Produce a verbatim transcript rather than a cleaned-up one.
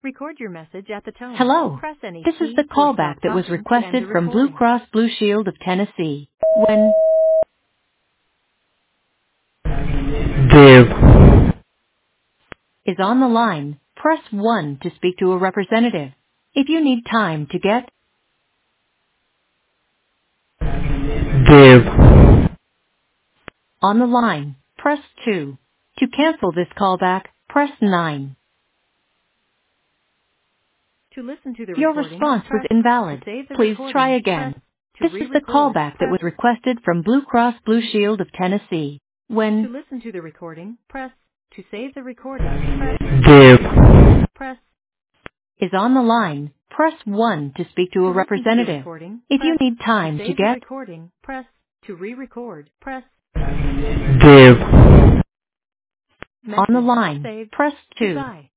Record your message at the tone. Hello. Press any This is key the or stop callback that was talking to end requested the from Blue recording. Cross Blue Shield of Tennessee. When Dave. is on the line, press one to speak to a representative. If you need time to get Dave. on the line, press two. To cancel this callback, press nine. To listen to the Your recording, response was press to invalid. save the Please try recording, press again. to This is the re-record, callback that press was requested from Blue Cross Blue Shield of Tennessee. to When listen to the recording, press to save the recording, press Dave. press is on the line, press one to speak to to a listen to the representative. recording, If you press need to time to save the get recording, press to re-record, press Dave. on the message line, saved. press two. Goodbye.